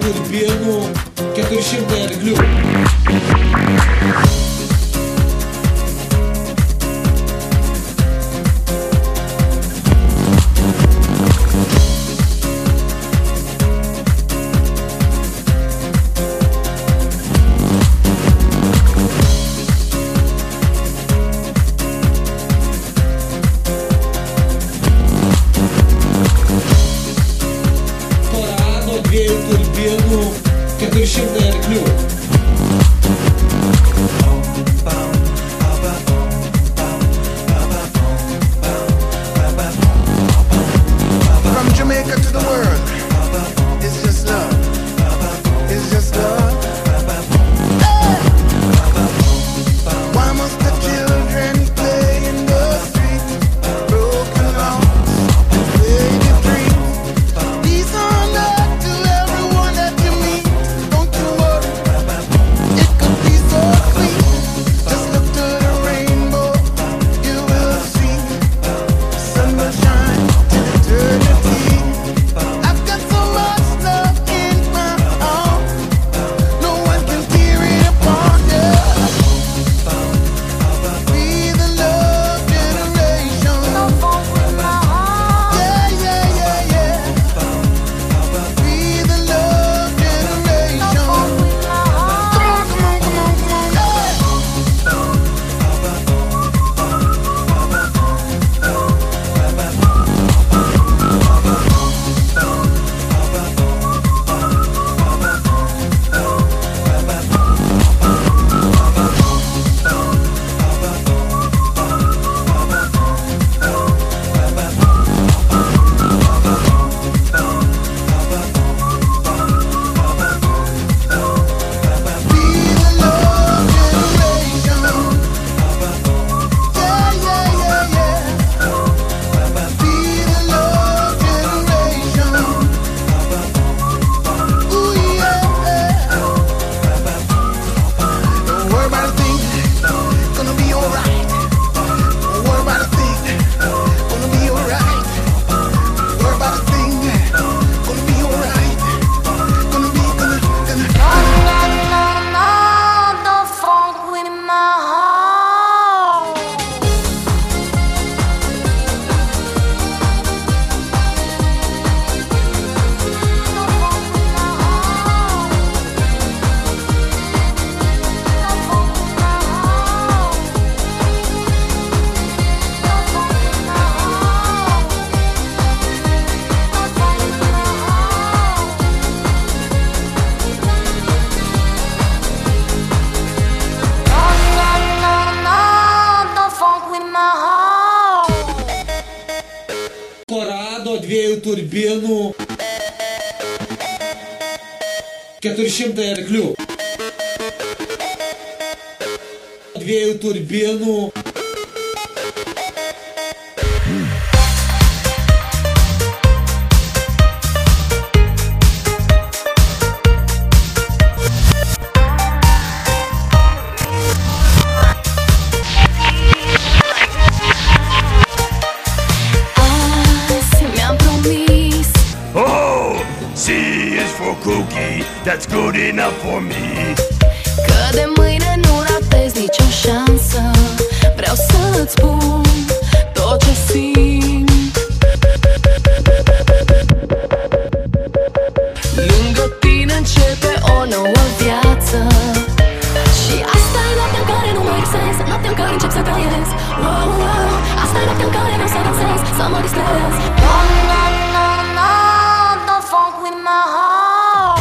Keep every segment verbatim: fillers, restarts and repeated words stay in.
turbinų keturi šimtai arklių. Dviejų turbinų keturi šimtai arklių. From Jamaica to the world, it's just love. It's just love. Hey! Why must the children play in the streets? Broken hearts, faded dreams. These are love to everyone that you meet. Don't you worry, it could be so sweet. Just look to the rainbow, you will see. Sun will shine till eternity. I've got so much love in my heart, no one can tear it apart. Yeah. Be the love generation. Yeah, yeah, yeah, yeah. Be the love generation. Come on, come on, come on, come on. Hey. Be the love generation. Yeah, yeah, yeah, yeah. Be the love generation. Ooh, yeah. Don't worry about a thing, gonna be alright. Don't worry about a thing, gonna be alright. Don't worry about a thing, gonna be alright. Gonna be, gonna, gonna. Don't fuck with my heart. Don't fuck with my heart. Don't fuck with my heart. Don't fuck with my heart. Don't fuck with my heart. No, no, no, no, don't fuck with my heart. Korado dviejų turbinų keturi šimtai arklių. Dviejų turbinų Se mi-am promis. Oh, C is for cookie, that's good enough for me. Că de mâine nu ratez nicio șansă. Vreau să-ți spun tot ce simt. Lângă tine începe o nouă viață. Și asta e noaptea în care nu mă exces, noaptea în care încep să trăiesc. Wow, wow. Asta e noaptea în care vreau să dansez, să mă distrez. No, no, no, no, don't fuck with my heart.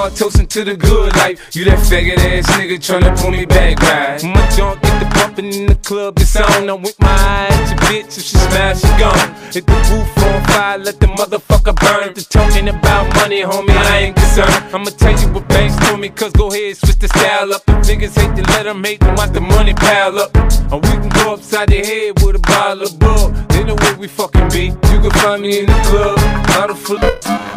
hard, toasting to the good life. You that faggot ass nigga tryna pull me back, right? My junk get the bumpin' in the club, it's on. I'm with my eye at your bitch, if she smash, she gone. Hit the roof on fire, let the motherfucker burn. The talking about money, homie, I ain't concerned. I'ma tell you what banks told me, cause go ahead, switch the style up. If niggas hate to let them hate them, watch the money pile up. Or we can go upside the head with a bottle of bull. They know where we fucking be. You can find me in the club, bottle full of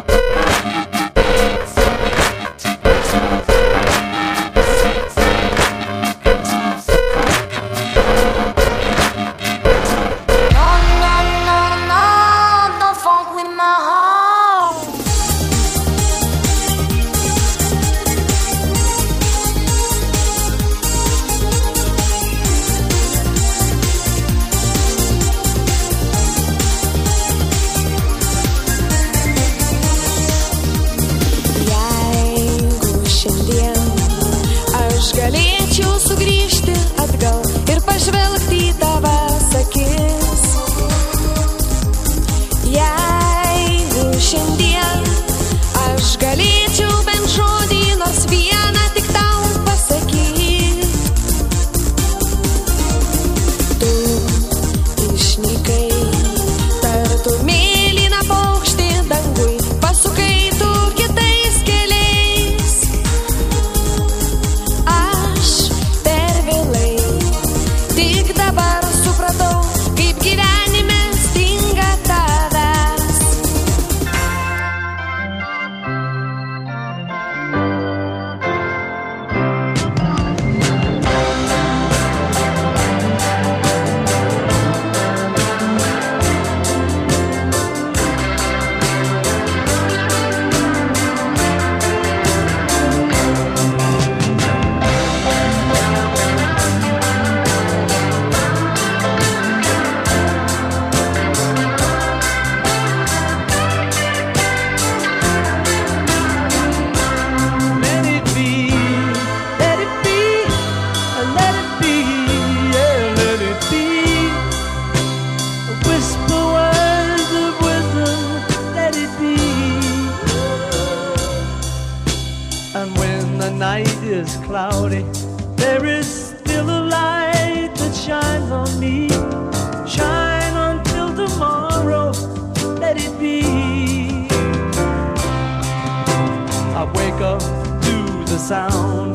galėčiau sugrįžti atgal ir pažvelgti į tavas akis. Jeigu šiandien aš galėčiau bent žodį nors vieną tik tau pasakyti. Tu išnykai tartum mėlyną paukštį dangui, pasukai tu kitais keliais. Tik dabar supratau, kaip gyvenime stinga tavęs. And when the night is cloudy, there is still a light that shines on me. Shine until tomorrow, let it be. I wake up to the sound